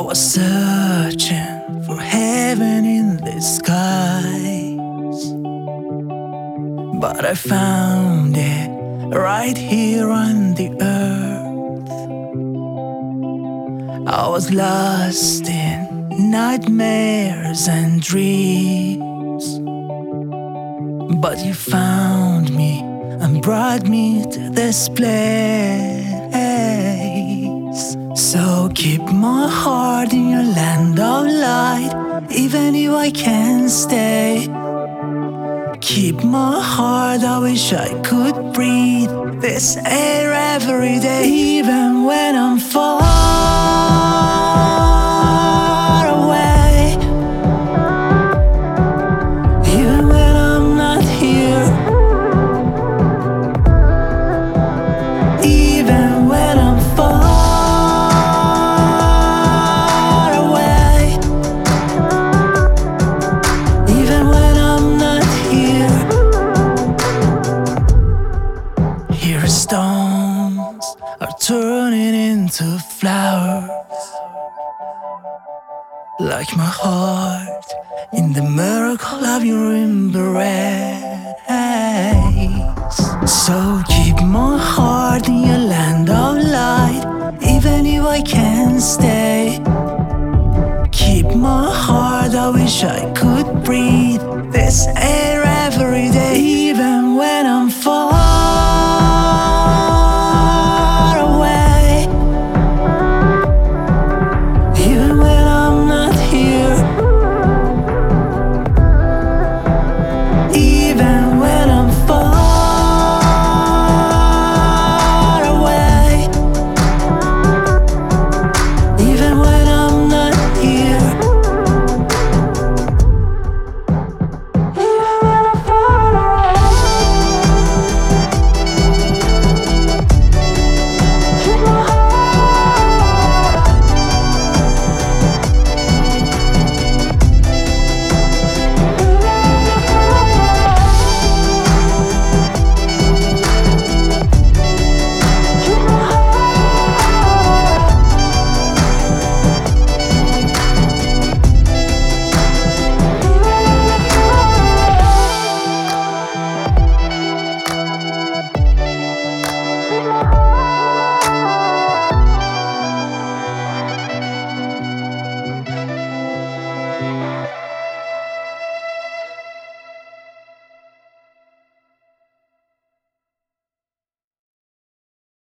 was searching for heaven in the skies, but I found it right here on the earth. I was lost in nightmares and dreams, but you found me and brought me to this place. So keep my heart in your land of light, even if I can't stay. Keep my heart, I wish I could breathe this air every day, even when I'm far away, even when I'm not here, even when I'm far away, even when I'm not here. Here stones are turning into flowers, like my heart in the miracle of your embrace. So keep my heart in your land of light, even if I can't stay. Keep my heart, I wish I could breathe this air every day, even when I'm far